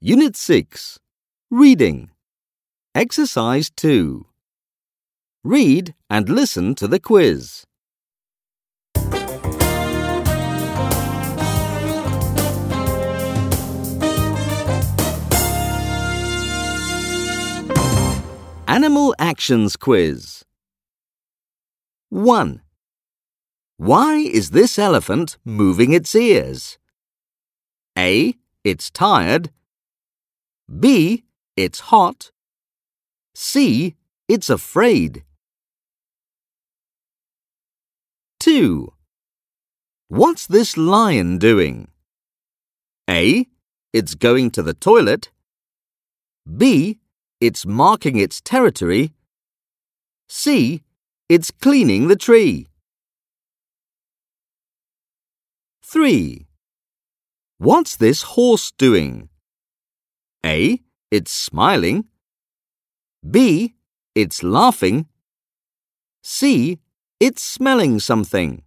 Unit 6. Reading. Exercise 2. Read and listen to the quiz. Animal Actions Quiz. 1. Why is this elephant moving its ears? A. It's tired. B. It's hot. C. It's afraid. 2. What's this lion doing? A. It's going to the toilet. B. It's marking its territory. C. It's cleaning the tree. 3. What's this horse doing? A. It's smiling. B. It's laughing. C. It's smelling something.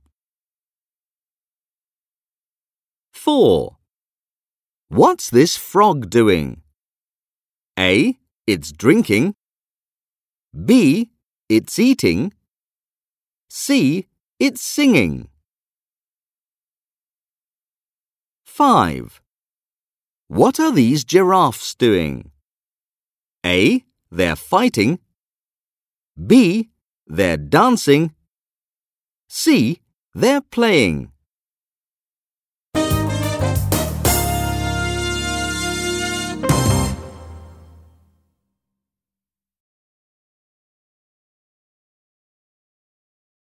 4. What's this frog doing? A. It's drinking. B. It's eating. C. It's singing. 5. What are these giraffes doing? A. They're fighting. B. They're dancing. C. They're playing.